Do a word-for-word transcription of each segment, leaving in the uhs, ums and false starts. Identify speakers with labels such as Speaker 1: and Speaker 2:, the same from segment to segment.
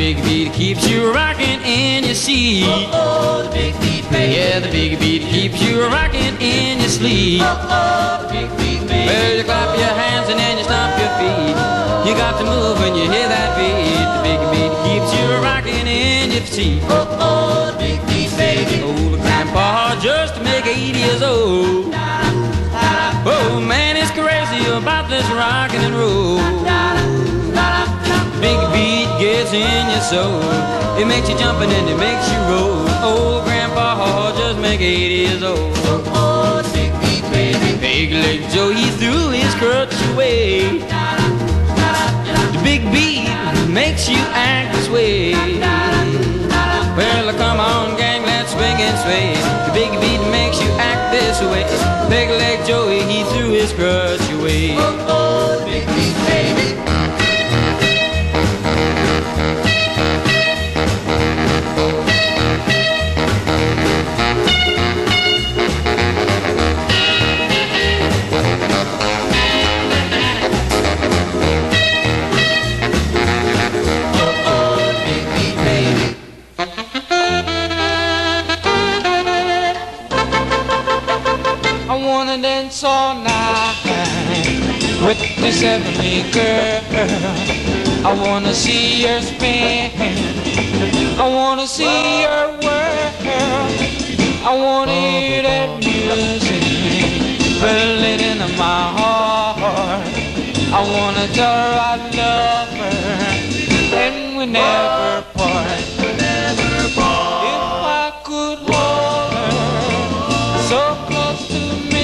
Speaker 1: big beat keeps you rocking in your seat.
Speaker 2: Oh, oh, the big beat, baby.
Speaker 1: Yeah, the big beat keeps you rocking in your sleep.
Speaker 2: Oh, oh, the big beat, baby.
Speaker 1: Well, you clap your hands and then you stomp your feet. You got to move when you hear that beat. The big beat keeps you rocking in your seat.
Speaker 2: Oh, oh, the big beat, baby.
Speaker 1: Old grandpa just to make eighty years old. Oh, man, it's crazy about this rockin' and roll. Big beat gets in your soul. It makes you jump and then it makes you roll. Old grandpa just make eighty years old.
Speaker 2: Oh, oh, the big beat, baby.
Speaker 1: Big leg Joe, he threw his crutch away. The big beat makes you act this way. Well, come on, gang, let's swing and sway. The big beat makes you act this way. Big leg Joey, he threw his crutch away.
Speaker 2: Oh, oh, the big beat, baby.
Speaker 3: Dance all night with this heavenly girl. I wanna see her spin, I wanna see her whirl. I wanna hear that music filling into my heart. I wanna tell her I love her and we never part. If I could hold her so close to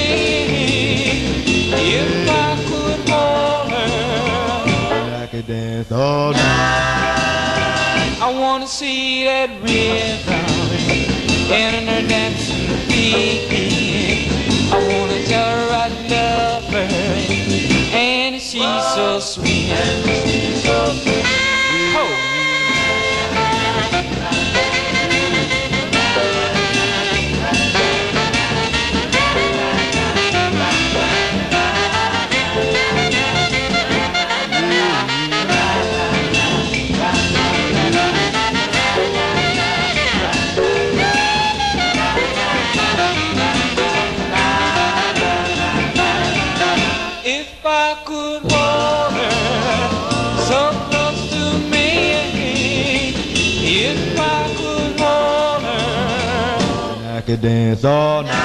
Speaker 3: if I could hold her,
Speaker 4: I could dance all night.
Speaker 3: I wanna see that rhythm in her dancing feet. I wanna tell her I love her, and she's so sweet. She's so sweet. Oh.
Speaker 4: I could dance all night.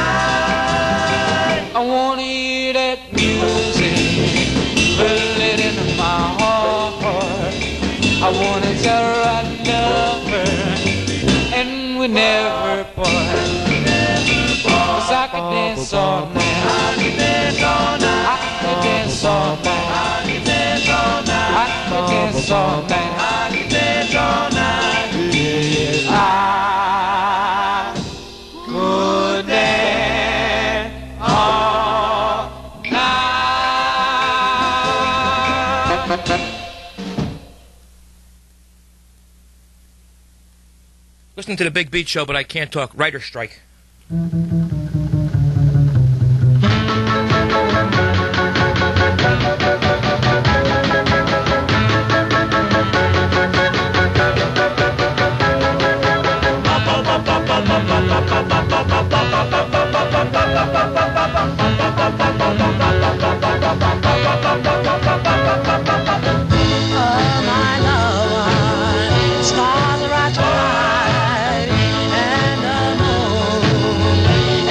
Speaker 3: I wanna hear that music filling into my heart. I wanna tell her I love her and we never part. 'Cause I could dance all night. I could dance all night. I could dance all night. I could dance all night. I could dance all night. I could dance all night. Yes, I
Speaker 5: Listening to the Big Beat Show, but I can't talk. Writer's strike.
Speaker 2: Stars are right tonight, and the moon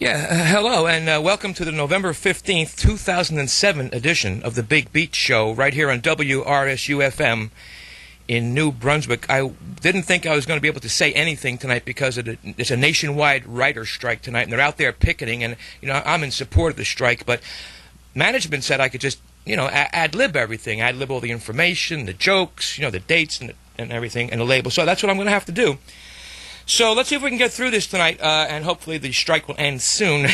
Speaker 5: Yeah, uh, hello, and uh, welcome to the November fifteenth, two thousand seven edition of the Big Beat Show right here on W R S U F M in New Brunswick. I didn't think I was going to be able to say anything tonight because of the, it's a nationwide writer strike tonight, and they're out there picketing, and you know I'm in support of the strike, but management said I could just, you know, ad-lib everything, ad-lib all the information, the jokes, you know, the dates and, the, and everything, and the label. So that's what I'm going to have to do. So let's see if we can get through this tonight, uh, and hopefully the strike will end soon.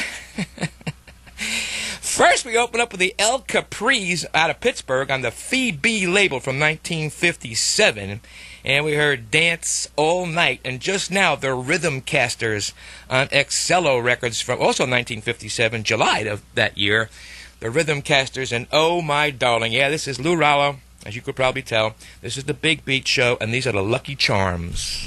Speaker 5: First, we open up with the El Capris out of Pittsburgh on the Phi Bee label from nineteen fifty-seven. And we heard Dance All Night. And just now, the Rhythm Casters on Excello Records from also nineteen fifty-seven, July of that year. The Rhythm Casters and Oh My Darling. Yeah, this is Lou Rallo. As you could probably tell, this is the Big Beat Show, and these are the Lucky Charms.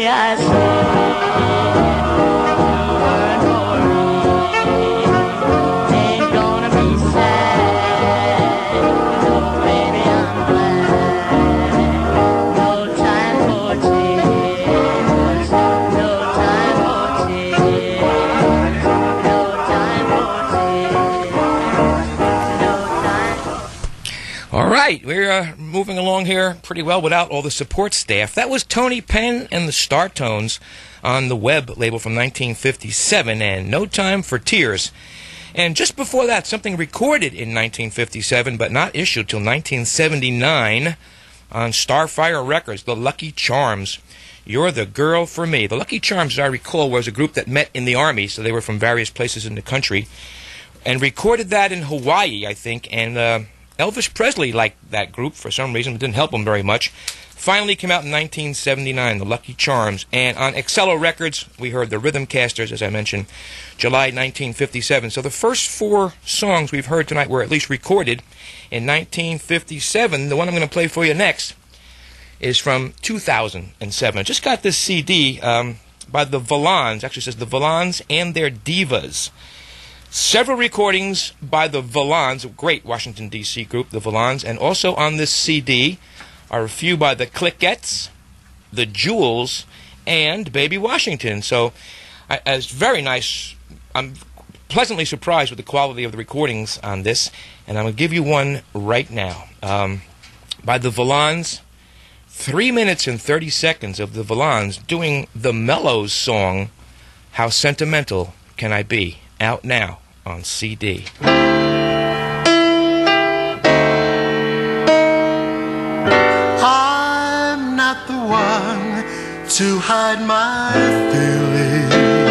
Speaker 6: baby, I said, one more night ain't gonna be sad. Oh, baby, I'm glad. No time for tears. No time for tears. No time for tears. No time.
Speaker 5: All right, we're uh, moving along here pretty well without all the support staff. That was Tony Penn and the Startones on the Web label from nineteen fifty-seven, and No Time for Tears. And just before that, something recorded in nineteen fifty-seven but not issued till nineteen seventy-nine on Starfire Records, The Lucky Charms. You're the Girl for Me. The Lucky Charms, as I recall, was a group that met in the Army, so they were from various places in the country, and recorded that in Hawaii, I think, and uh, Elvis Presley liked that group for some reason. It didn't help him very much. Finally came out in nineteen seventy-nine, The Lucky Charms. And on Excello Records, we heard the Rhythm Casters, as I mentioned, July nineteen fifty-seven. So the first four songs we've heard tonight were at least recorded in nineteen fifty-seven. The one I'm going to play for you next is from two thousand seven. I just got this C D um, by the Valans. Actually, it says the Valans and Their Divas. Several recordings by the Valans, a great Washington, D C group, the Valans, and also on this C D are a few by the Clickettes, the Jewels, and Baby Washington. So I, it's very nice. I'm pleasantly surprised with the quality of the recordings on this, and I'm going to give you one right now. Um, by the Valans, three minutes and thirty seconds of the Valans doing the Mellows song, How Sentimental Can I Be? Out now on C D.
Speaker 4: I'm not the one to hide my feelings,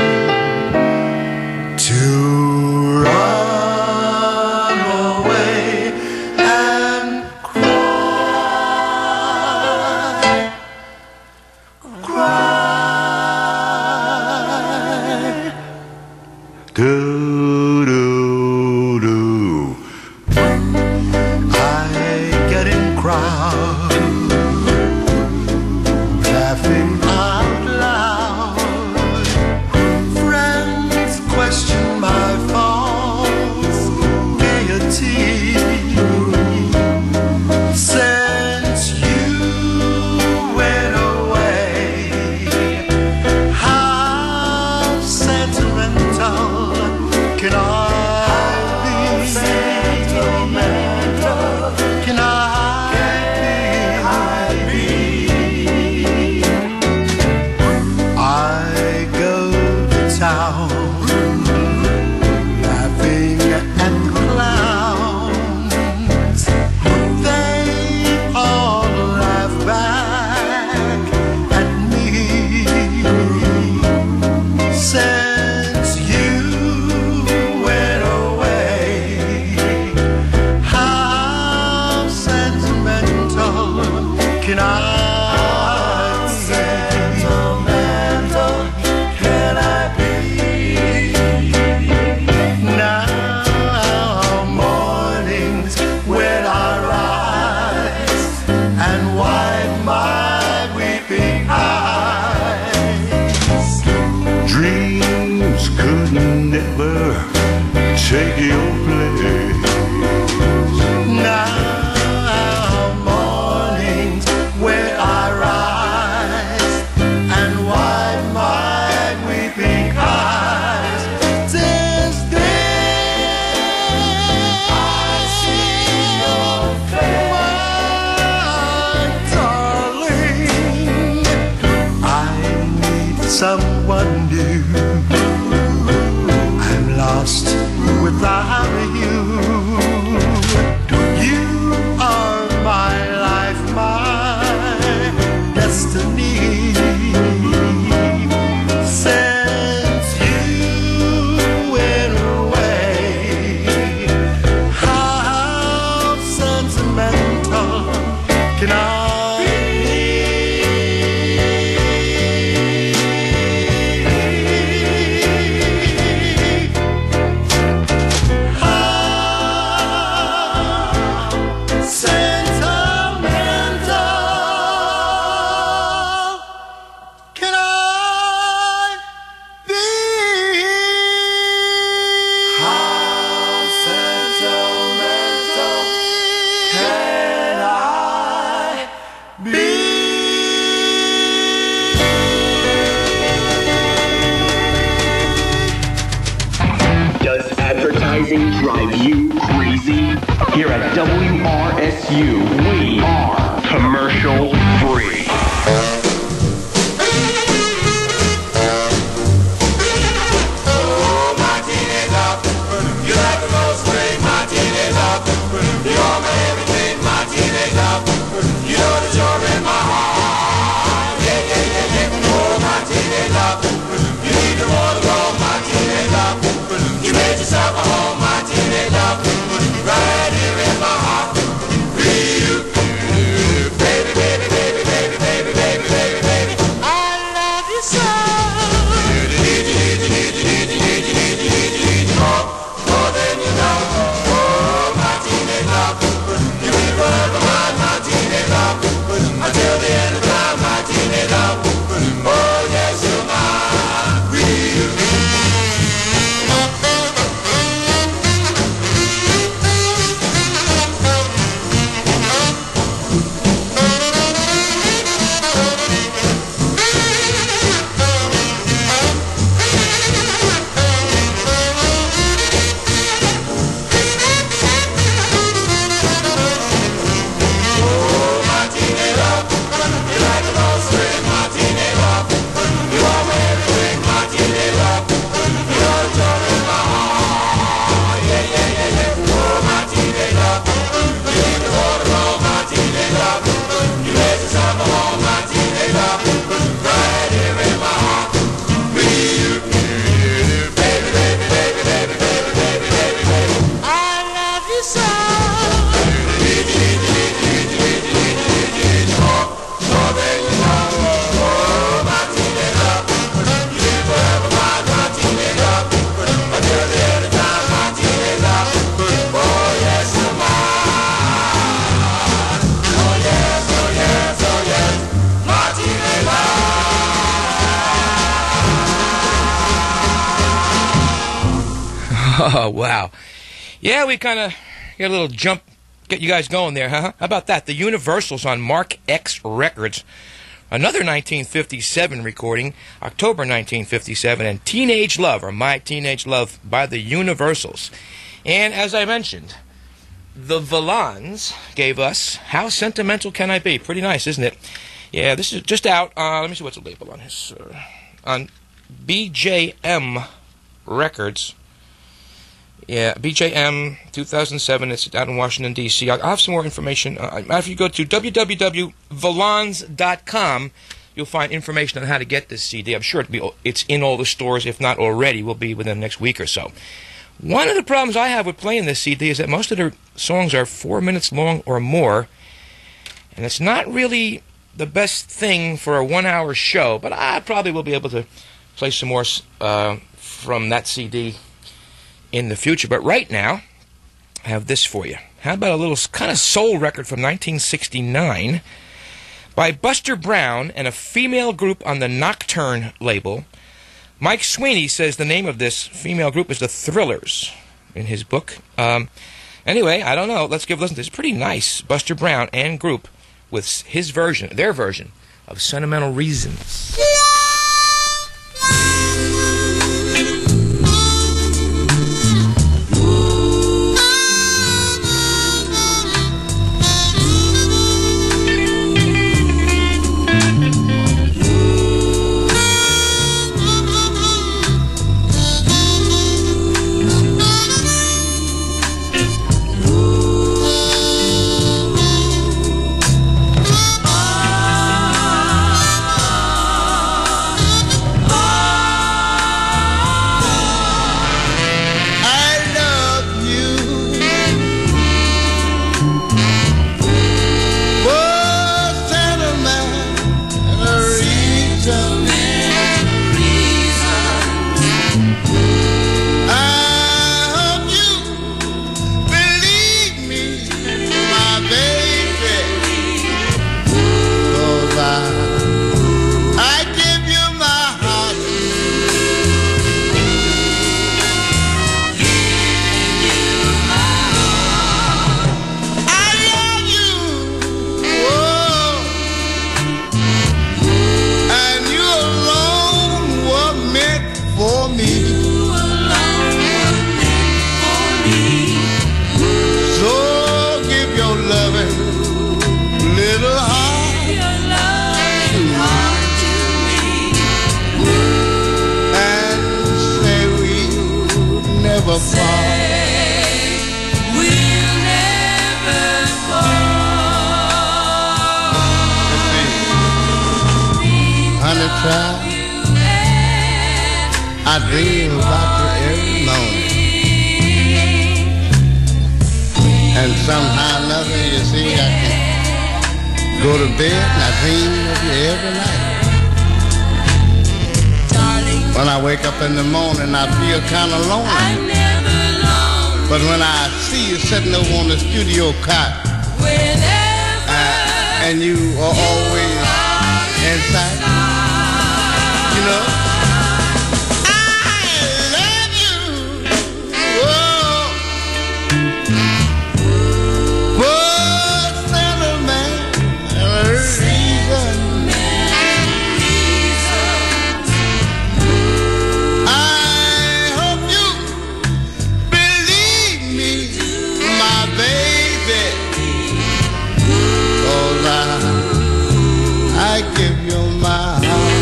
Speaker 4: to run away and cry, cry. Do, do, do. I get in crowd, laughing out loud. Friends question my false gaiety. Since you went away, how sentimental can I be? Sentimental can I be? I go to town, laughing at clowns. They all laugh back at me. Since you went away, how sentimental can I be? Sentimental can I be? Now mornings when I rise and wipe my weeping eyes, dreams could never take your place. Now mornings when I rise and wipe my weeping eyes, since then I see your face, my darling. I need someone new. I'm lost without you. You
Speaker 7: drive you crazy? Here at W R S U, we are commercial free.
Speaker 5: Oh, wow. Yeah, we kind of get a little jump, get you guys going there, huh? How about that? The Universals on Mark X Records. Another nineteen fifty-seven recording, October nineteen fifty-seven, and Teenage Love, or My Teenage Love, by the Universals. And as I mentioned, the Valans gave us How Sentimental Can I Be? Pretty nice, isn't it? Yeah, this is just out, uh, let me see what's the label on this. Uh, on B J M Records. Yeah, B J M two thousand seven. It's out in Washington, D C I'll have some more information. Uh, if you go to w w w dot valans dot com, you'll find information on how to get this C D. I'm sure it'll be, it's in all the stores. If not already, will be within the next week or so. One of the problems I have with playing this C D is that most of the songs are four minutes long or more, and it's not really the best thing for a one-hour show, but I probably will be able to play some more uh, from that C D in the future. But right now, I have this for you. How about a little kind of soul record from nineteen sixty-nine by Buster Brown and a female group on the Nocturne label. Mike Sweeney says the name of this female group is the Thrillers in his book. Um, anyway, I don't know. Let's give a listen to this. It's pretty nice. Buster Brown and group with his version, their version of Sentimental Reasons.
Speaker 8: Ah never fall.
Speaker 2: We'll never fall.
Speaker 8: Honey child, I dream about you every morning. And somehow or another, you see, I can go to bed and I dream of you every night. When I wake up in the morning, I feel kind of lonely.
Speaker 2: I'm never lonely.
Speaker 8: But when I see you sitting over on the studio cot, uh, and you are always inside, you know, I love you. Whoa. Whoa, sentimental reason. I hope you believe me, my baby. 'Cause I, I give you my heart.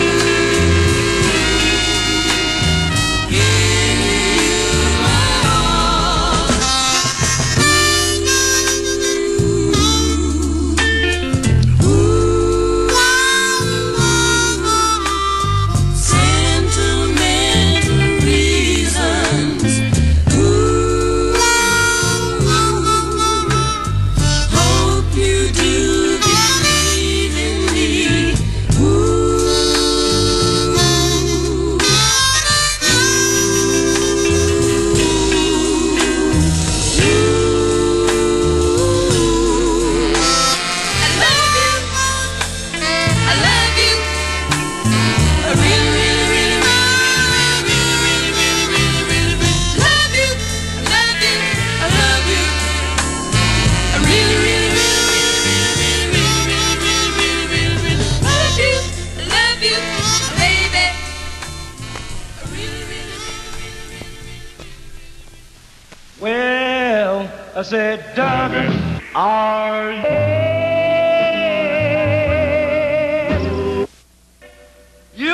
Speaker 2: Sentimental reasons. Ooh, hope you do believe in me.
Speaker 9: Well, I said, darling, are you?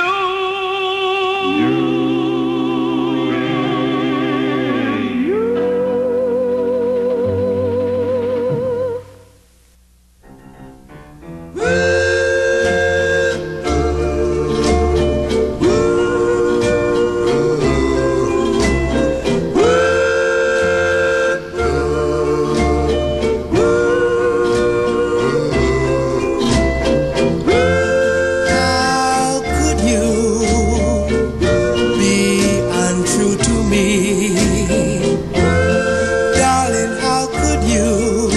Speaker 10: How could you be untrue to me? Darling, how could you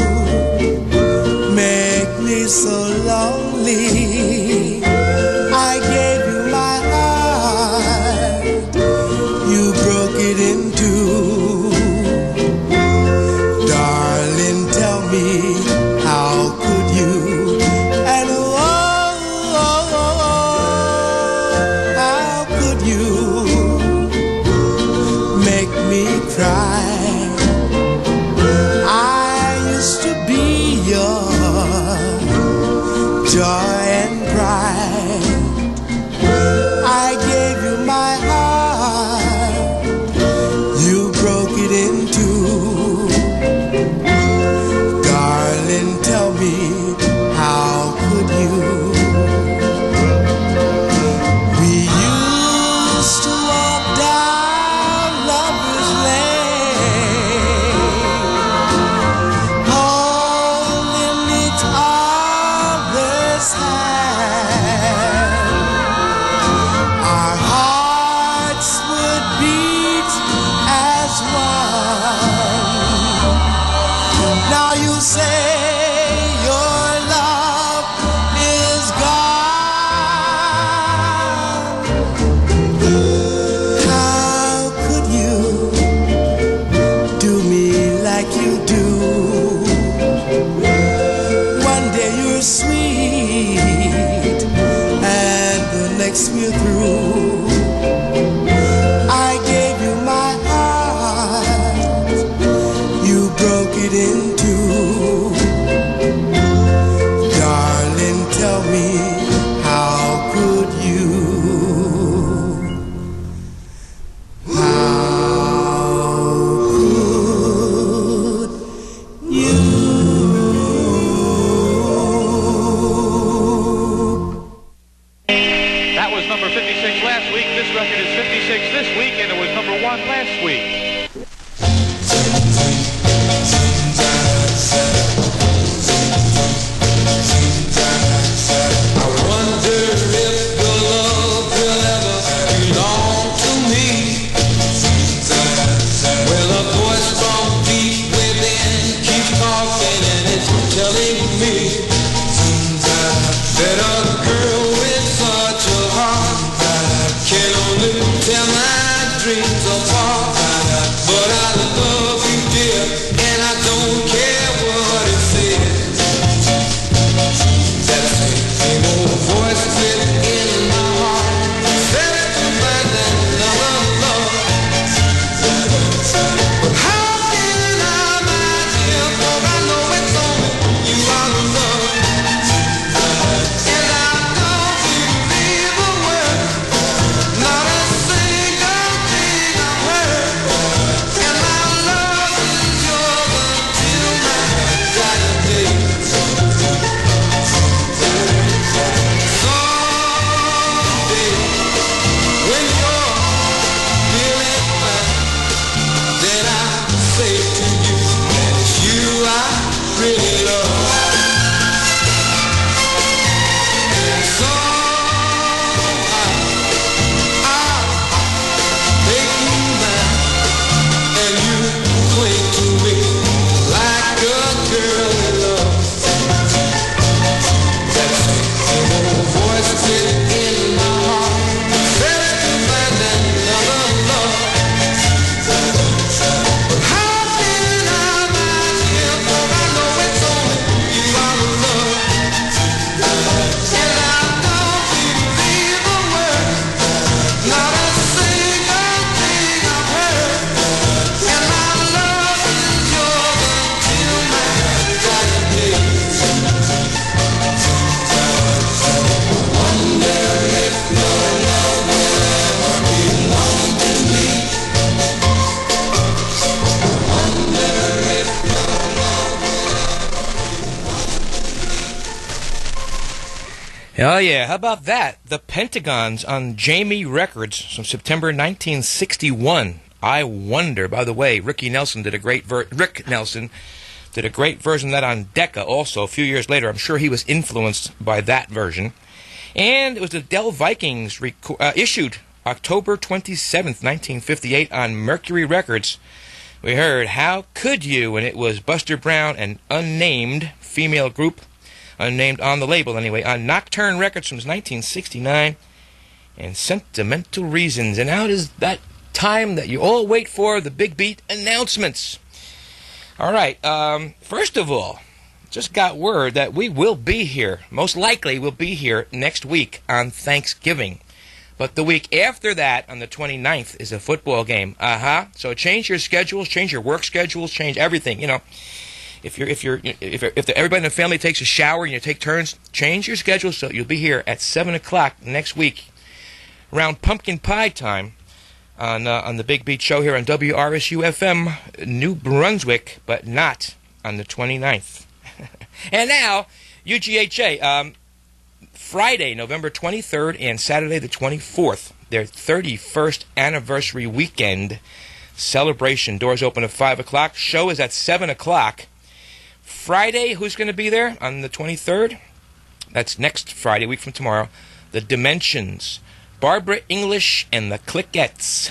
Speaker 10: make me so lonely? I gave you my heart, you broke it in two. Darling, tell me, how could you? And oh, oh, oh, how could you make me cry? I used to be your joy and pride. I gave you my heart, you broke it in two. Darling, tell me, how could you? We used to walk down Lover's Lane,
Speaker 5: Oh, yeah. How about that? The Pentagons on Jamie Records from September nineteen sixty-one. I Wonder. By the way, Ricky Nelson did a great ver- Rick Nelson did a great version of that on Decca also a few years later. I'm sure he was influenced by that version. And it was the Del Vikings rec- uh, issued October twenty-seventh, nineteen fifty-eight on Mercury Records. We heard How Could You? And it was Buster Brown, an unnamed female group, unnamed on the label anyway, on Nocturne Records from nineteen sixty-nine, and Sentimental Reasons. And now it is that time that you all wait for, the Big Beat announcements. All right, um, first of all, just got word that we will be here, most likely we'll be here next week on Thanksgiving. But the week after that, on the twenty-ninth, is a football game. Uh-huh. So change your schedules, change your work schedules, change everything, you know. If you're, if you're, if if the, everybody in the family takes a shower and you take turns, change your schedule so you'll be here at seven o'clock next week, around pumpkin pie time, on uh, on the Big Beat Show here on W R S U F M, New Brunswick, but not on the twenty-ninth. And now, U G H A, um, Friday, November twenty-third, and Saturday the twenty-fourth, their thirty-first anniversary weekend celebration. Doors open at five o'clock. Show is at seven o'clock. Friday, who's going to be there on the twenty-third? That's next Friday, a week from tomorrow. The Dimensions, Barbara English and the Clickettes,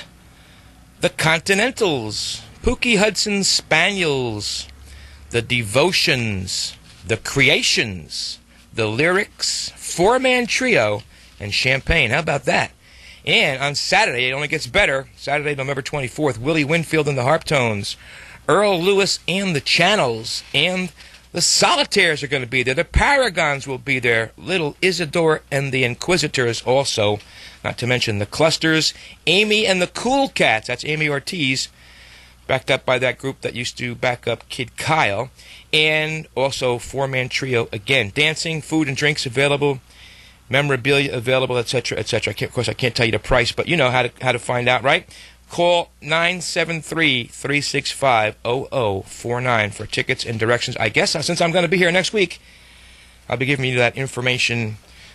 Speaker 5: the Continentals, Pookie Hudson Spaniels, the Devotions, the Creations, the Lyrics, Four-Man Trio, and Champagne. How about that? And on Saturday, it only gets better. Saturday, November twenty-fourth, Willie Winfield and the Harptones, Earl Lewis and the Channels, and the Solitaires are going to be there. The Paragons will be there. Little Isidore and the Inquisitors also. Not to mention the Clusters, Amy and the Cool Cats. That's Amy Ortiz, backed up by that group that used to back up Kid Kyle. And also Four-Man Trio again. Dancing, food and drinks available, memorabilia available, et cetera, et cetera. Of course, I can't tell you the price, but you know how to how to find out, right? Call nine seven three, three six five, zero zero four nine for tickets and directions. I guess uh, since I'm going to be here next week, I'll be giving you that information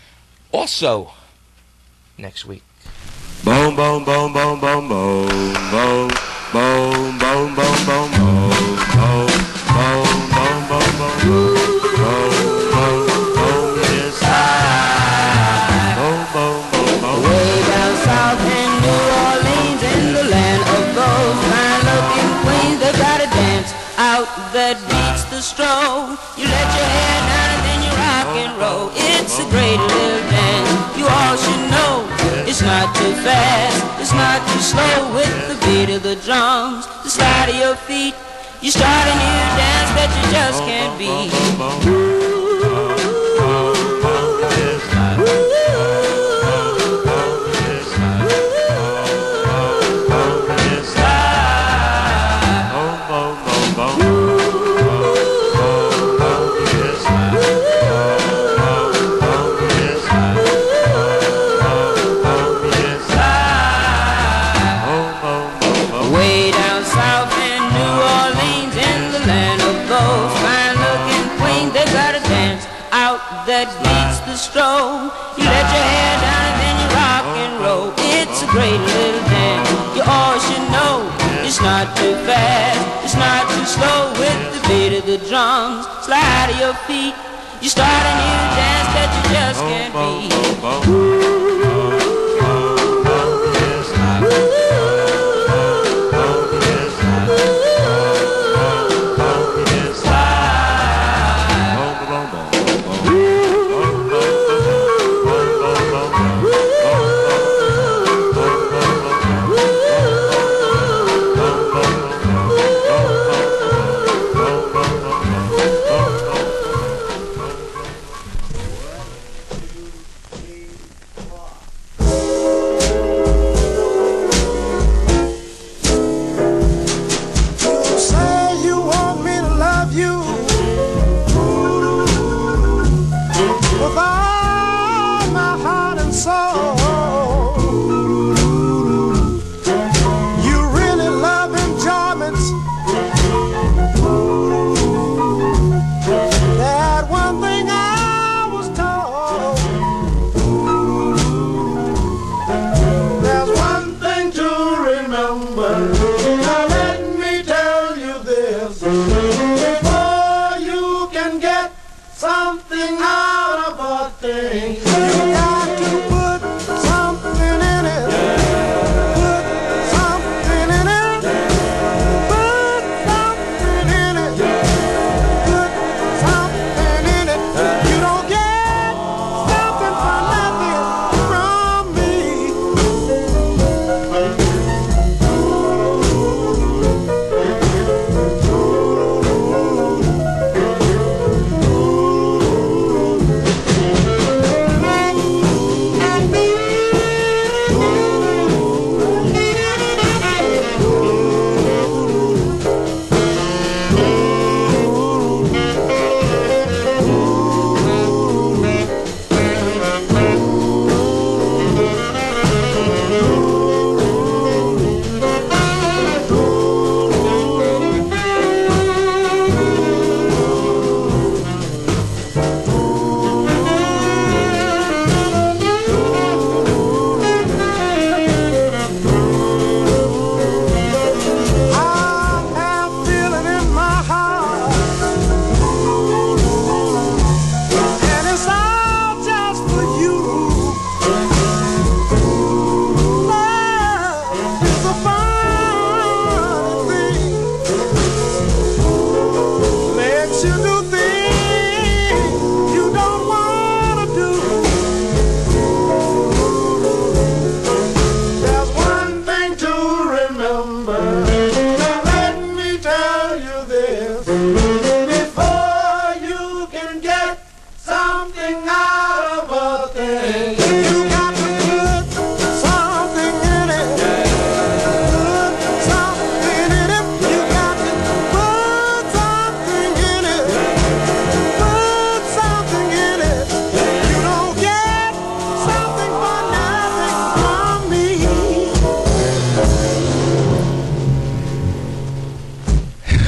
Speaker 5: also next week.
Speaker 11: Boom, boom, boom, boom, boom, boom, boom, boom, boom, boom, boom, boom, boom, boom, boom, boom, boom, boom, boom, yes, I. Boom, boom, boom, boom.
Speaker 2: Way down south in New Orleans, in the land of those fine-looking queens, they gotta dance out that beats the stroll. You let your hair down and then you rock and roll. It's a great little dance, you all should know. It's not too fast, it's not too slow. With the beat of the drums, the slide of your feet, you start a new dance that you just can't beat. That beats the stroll. You let your hair down and then you rock and roll. It's a great little dance, you all should know. It's not too fast, it's not too slow. With the beat of the drums, slide of your feet, you start a new dance that you just can't beat.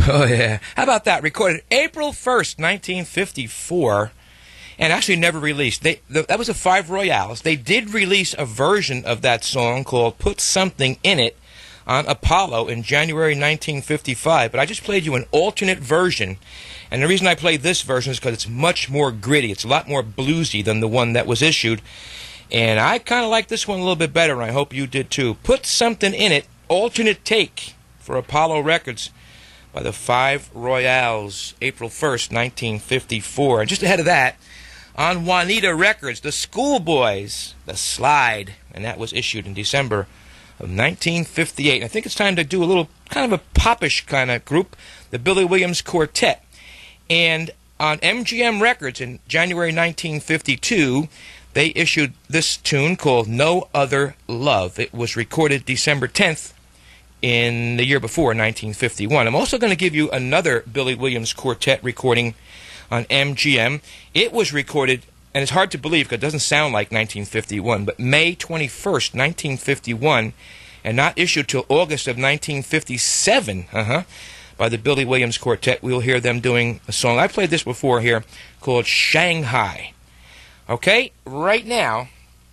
Speaker 5: Oh, yeah. How about that? Recorded April first, nineteen fifty-four, and actually never released. They the, That was a Five Royales. They did release a version of that song called Put Something in It on Apollo in January nineteen fifty-five, but I just played you an alternate version, and the reason I played this version is because it's much more gritty. It's a lot more bluesy than the one that was issued, and I kind of like this one a little bit better, and I hope you did too. Put Something in It, alternate take for Apollo Records by the Five Royales, April first, nineteen fifty-four. And just ahead of that, on Juanita Records, the Schoolboys, The Slide, and that was issued in December of nineteen fifty-eight. And I think it's time to do a little kind of a popish kind of group, the Billy Williams Quartet. And on M G M Records in January nineteen fifty-two, they issued this tune called No Other Love. It was recorded December tenth in the year before, nineteen fifty-one. I'm also going to give you another Billy Williams Quartet recording on M G M. It was recorded, and it's hard to believe because it doesn't sound like nineteen fifty-one, but May twenty-first, nineteen fifty-one, and not issued till August of nineteen fifty-seven, uh-huh, by the Billy Williams Quartet. We'll hear them doing a song. I played this before here called Shanghai. Okay, right now,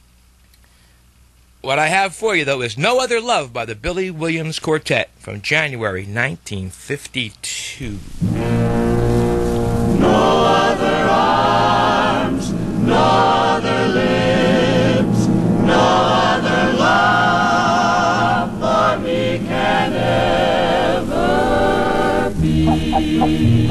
Speaker 5: what I have for you, though, is No Other Love by the Billy Williams Quartet from January nineteen fifty-two.
Speaker 12: No other arms, no other lips, no other love for me can ever be.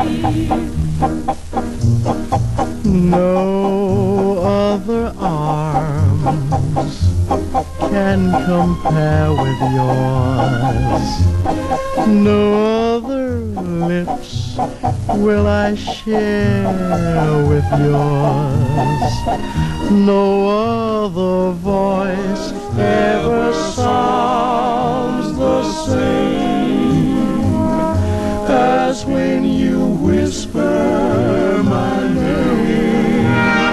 Speaker 13: No other arms can compare with yours. No other lips will I share with yours. No other voice ever sounds the same as when you whisper my name.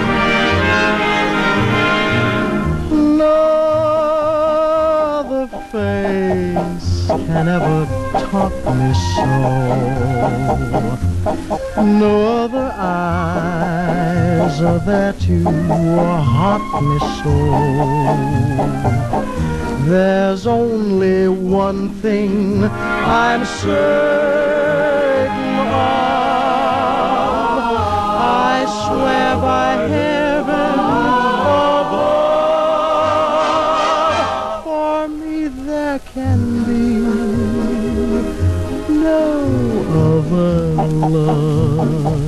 Speaker 13: Face can ever taunt me so. No other eyes are there to haunt me so. There's only one thing I'm certain of. I swear by heaven above, for me there can be no other love.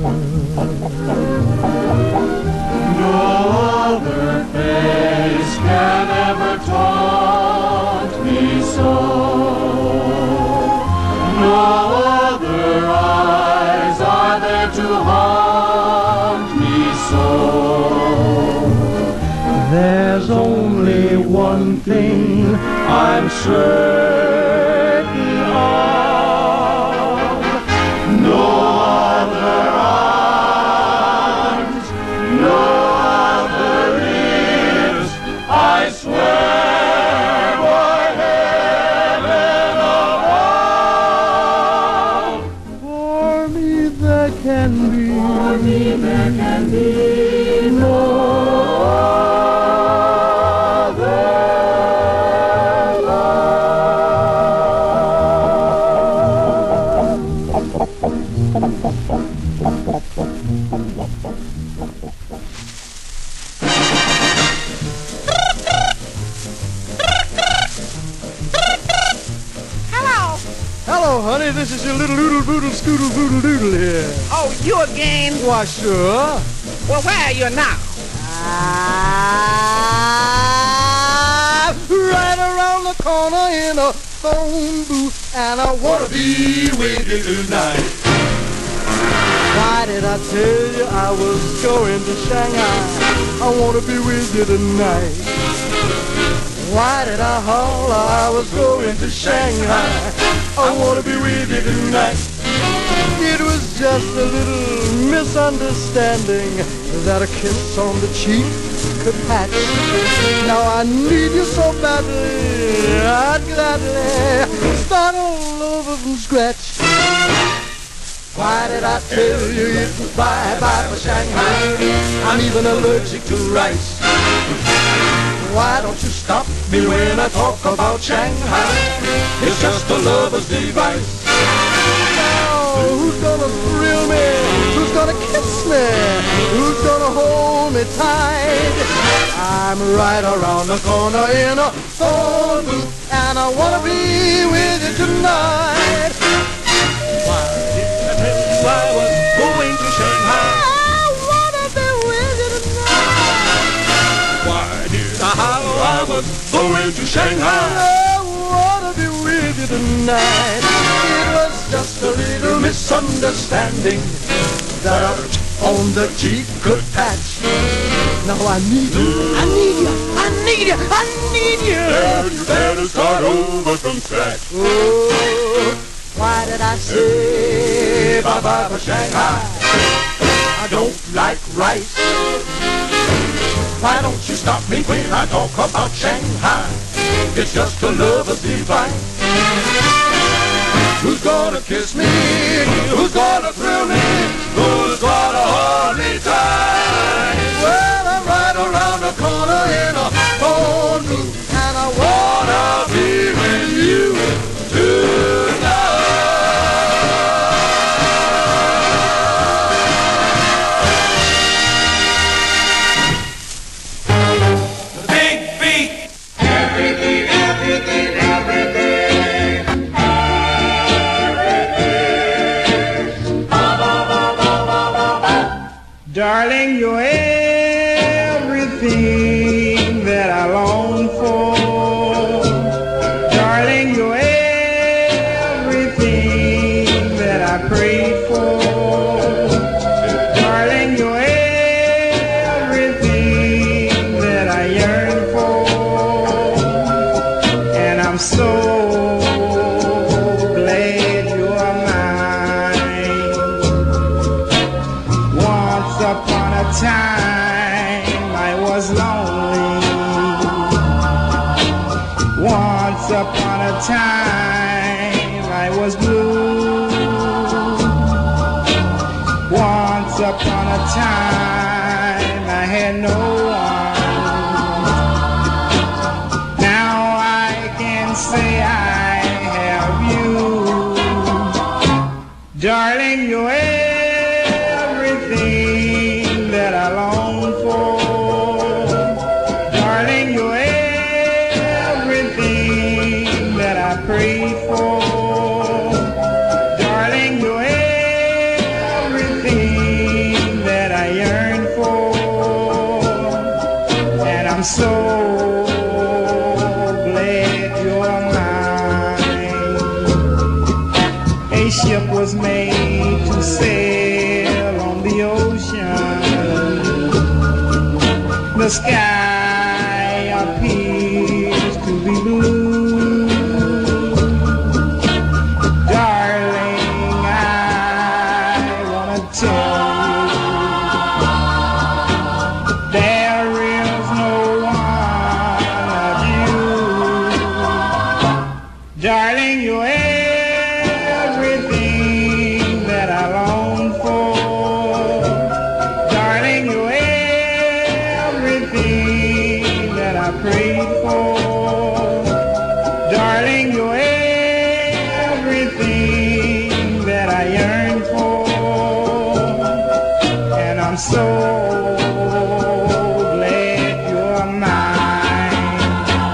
Speaker 12: No other face can ever taunt me so. No other eyes are there to haunt me so.
Speaker 13: There's only one thing I'm certain of.
Speaker 12: No other arms, no other lips, I swear by heaven above.
Speaker 13: For me there can be,
Speaker 12: for me there can be no
Speaker 13: Hello, honey, this is your little doodle boodle scoodle boodle doodle here.
Speaker 14: Oh, you again?
Speaker 13: Why, sure.
Speaker 14: Well, where are you now?
Speaker 13: I'm right around the corner in a phone booth, and I wanna be with you tonight. Why did I tell you I was going to Shanghai? I wanna be with you tonight. Why did I holler I was going to Shanghai? I wanna be with you tonight. It was just a little misunderstanding that a kiss on the cheek could patch. Now I need you so badly, I'd gladly start all over from scratch. Why did I tell you it was bye-bye for Shanghai? I'm even allergic to rice. Why don't you stop me when I talk about Shanghai? It's just a lover's device. Now, who's gonna thrill me? Who's gonna kiss me? Who's gonna hold me tight? I'm right around the corner in a phone booth, and I wanna be with you tonight. Why didn't I tell you I was going to Shanghai? I wanna be with you tonight. Why did I holler I was going to Shanghai? I wanna be with you tonight. It was just a little misunderstanding that on the cheek could patch. Now I need you, I need you, I need you, I need you.
Speaker 12: Now you better start over from scratch.
Speaker 13: Oh, why did I say bye-bye for Shanghai? I don't like rice. Why don't you stop me when I talk about Shanghai? It's just a lover's device. Who's gonna kiss me? Who's gonna thrill me? Who's gonna hold me tight? Well, I'm right around the corner in a phone booth, and I wanna be with you tonight.
Speaker 12: Big beat. Everything, everything, everything.
Speaker 3: Darling, you're everything that I long for. Darling, you're everything that I prayed for. Darling, you're everything that I yearn for. And I'm so glad you're mine. Once upon a time I was lonely. Once upon a time I was blue. Once upon a time I had no one. Now I can say I have you. Darling, you're everything that I long for. Darling, you're everything that I prayed for. Darling, you're everything that I yearn for. And I'm so glad you're mine. A ship was made to sail on the ocean. The sky appears to be blue. Darling, I wanna tell you there is no one of you. Darling, you're everything that I long for. Darling, you're everything that I prayed for. Darling, you're everything that I yearn for. And I'm so glad you're mine.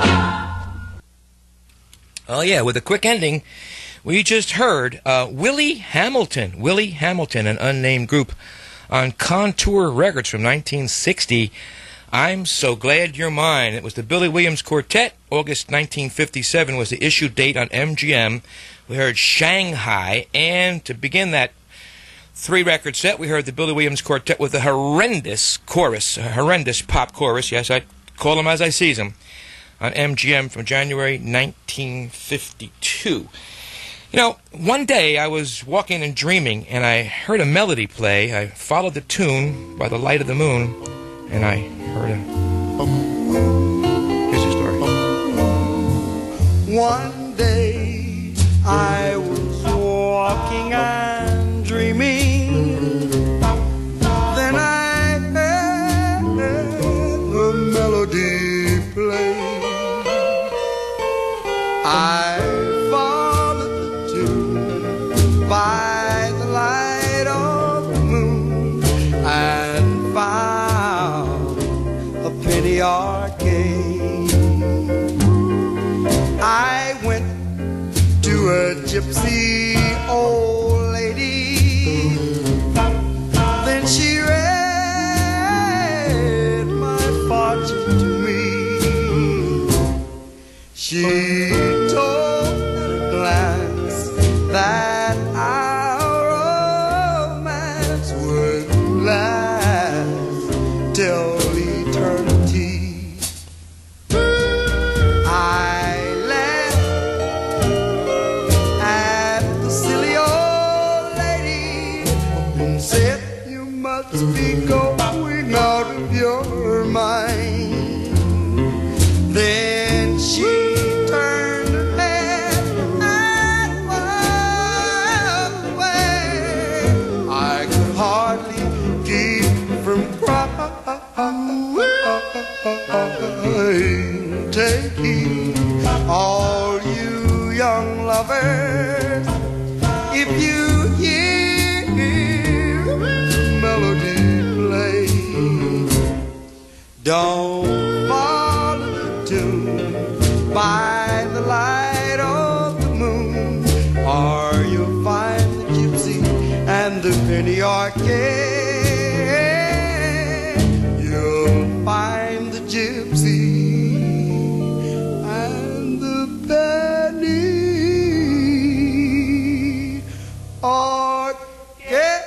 Speaker 5: Oh, yeah, with a quick ending, we just heard uh, Willie Hamilton. Willie Hamilton, an unnamed group on Contour Records from nineteen sixty. I'm So Glad You're Mine. It was the Billy Williams Quartet. August nineteen fifty-seven was the issue date on M G M. We heard Shanghai, and to begin that three-record set, we heard the Billy Williams Quartet with a horrendous chorus, a horrendous pop chorus. Yes, I call them as I sees them, on M G M from January nineteen fifty-two. You know, one day I was walking and dreaming, and I heard a melody play. I followed the tune by the light of the moon, and I heard a... Here's the story.
Speaker 13: One day I was walking and dreaming. gypsy old lady. Then she read my fortune to me. She told at a glance that our romance would last till eternity. I laughed at the silly old lady and said, you must be going out of your mind. Then she turned her head and walked away. I could hardly keep from crying. Take heed, all you young lovers, if you hear melody play, don't follow the tune by the light of the moon, or you'll find the gypsy and the penny arcade. You'll find the gypsy and the penny arcade.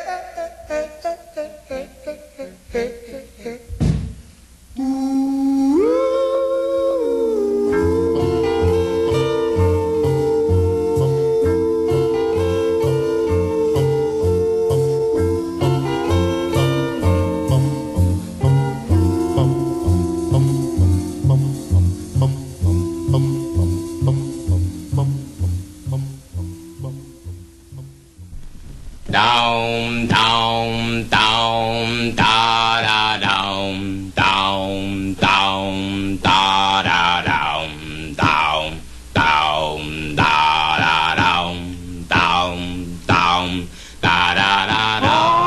Speaker 15: Down, down, down, da da down, down, down, da da down, down, down, da da down, down, down, da da da down.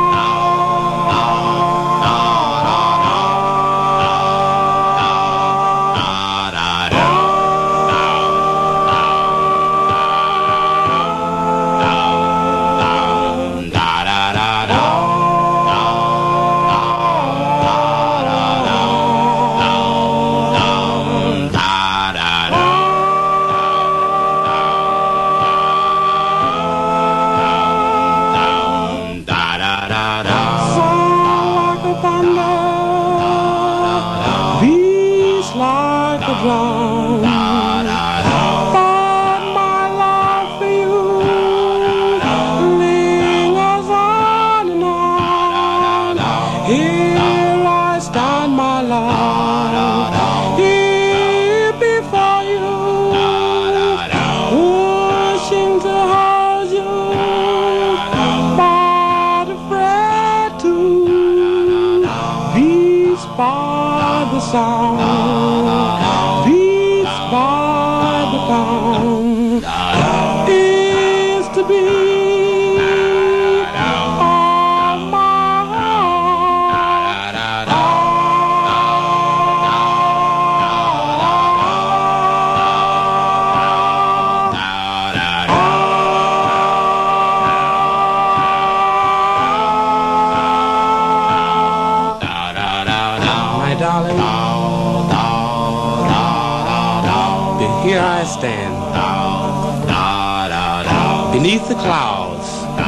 Speaker 16: Beneath the clouds,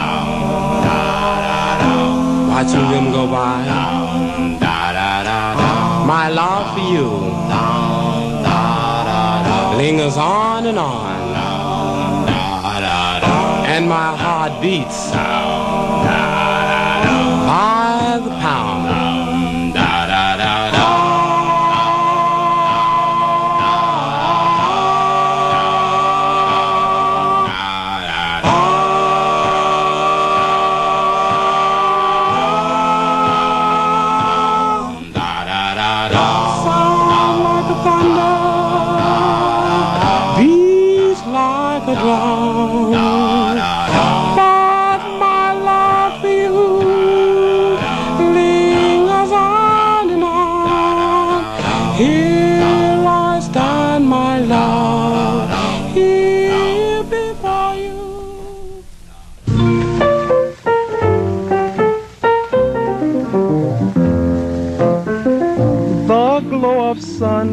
Speaker 16: watching them go by, my love for you lingers on and on, and my heart beats by the pound.
Speaker 3: But my love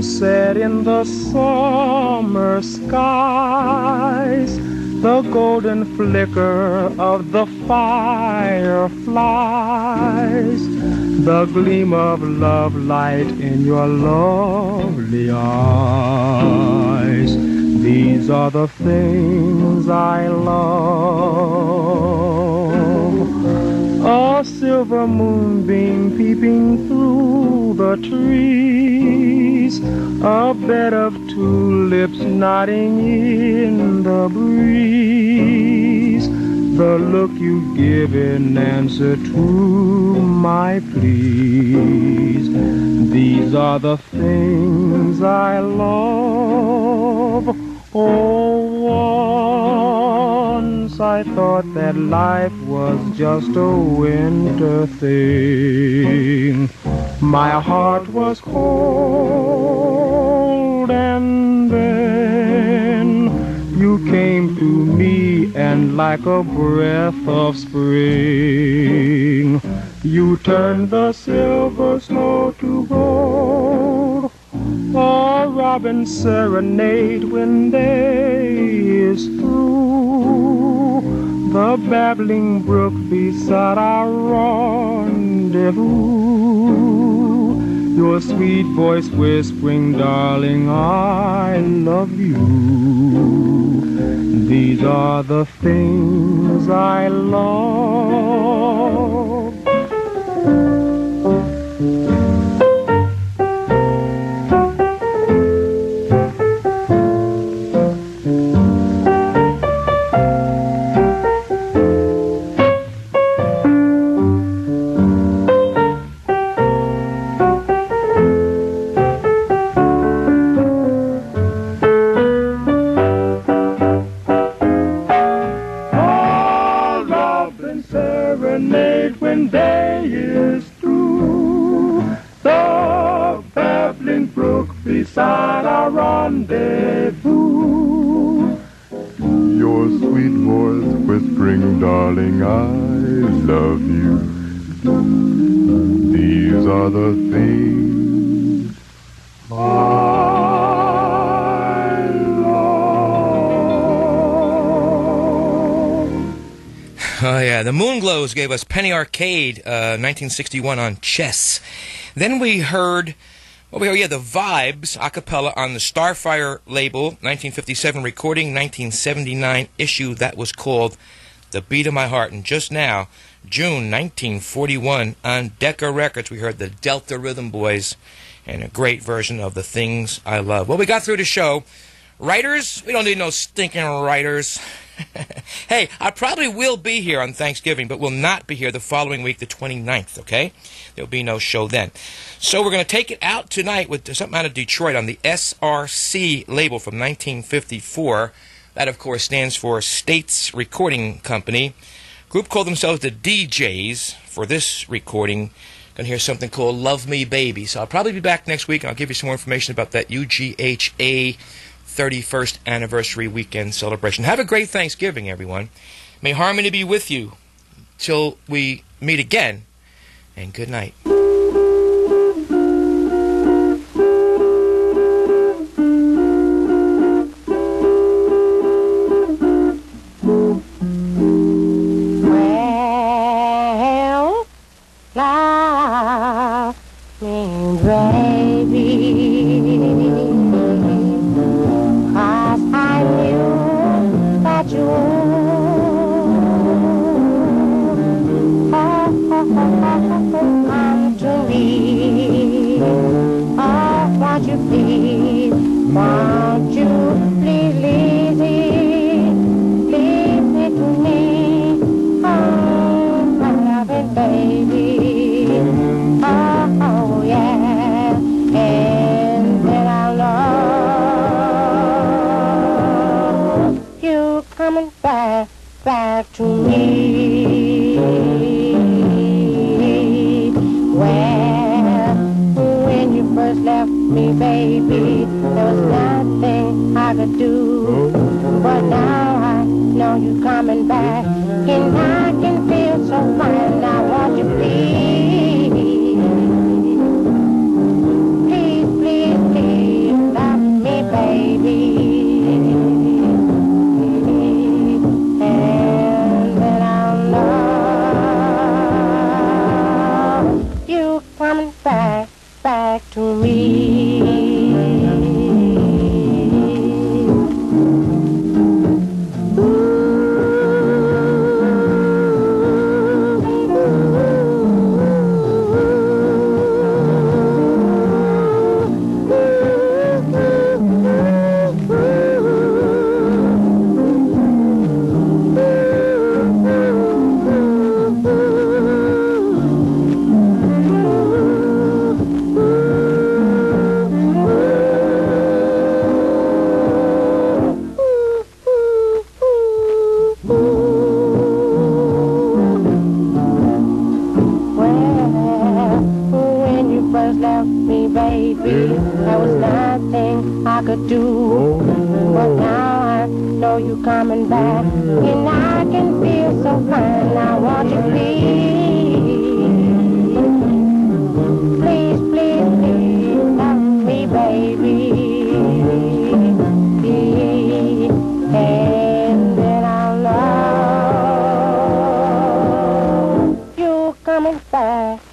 Speaker 17: sunset in the summer skies, the golden flicker of the fireflies, the gleam of love light in your lovely eyes. These are the things I love. A silver moonbeam peeping through the trees, a bed of tulips nodding in the breeze, the look you give in answer to my pleas. These are the things I love. Oh, once I thought that life was just a winter thing. My heart was cold, and then you came to me, and like a breath of spring, you turned the silver snow to gold. A robin serenade when day is through, the babbling brook beside our rendezvous, your sweet voice whispering, darling, I love you. These are the things I love. Beside our rendezvous,
Speaker 18: your sweet voice whispering, darling, I love you. These are the things I love.
Speaker 5: Oh yeah, the Moonglows gave us Penny Arcade, uh, nineteen sixty-one on Chess. Then we heard Oh, yeah, the Vibes, a cappella on the Starfire label, nineteen fifty-seven recording, nineteen seventy-nine issue that was called The Beat of My Heart. And just now, June nineteen forty-one, on Decca Records, we heard the Delta Rhythm Boys and a great version of The Things I Love. Well, we got through the show. Writers, we don't need no stinking writers. Hey, I probably will be here on Thanksgiving, but will not be here the following week, the twenty-ninth, okay? There'll be no show then. So we're going to take it out tonight with something out of Detroit on the S R C label from nineteen fifty-four. That, of course, stands for States Recording Company. Group called themselves the D Js for this recording. Going to hear something called Love Me Baby. So I'll probably be back next week, and I'll give you some more information about that U G H A thirty-first anniversary weekend celebration. Have a great Thanksgiving, everyone. May harmony be with you till we meet again, and good night.
Speaker 6: Well, love me, baby, 'cause I knew that you would come to me. Oh, won't you please, won't you please leave me, leave me to me, oh, my loving baby, oh, oh yeah, and then I'll love you coming back, back to me. Well, when you first left me, baby, there was nothing I could do, but now I know you're coming back, and I can feel so fine. Now won't you please, please, please, please First left me, baby, there was nothing I could do. But now I know you're coming back, and I can feel so fine. Now won't you please, please, please, please love me, baby, and then I'll know you're coming back.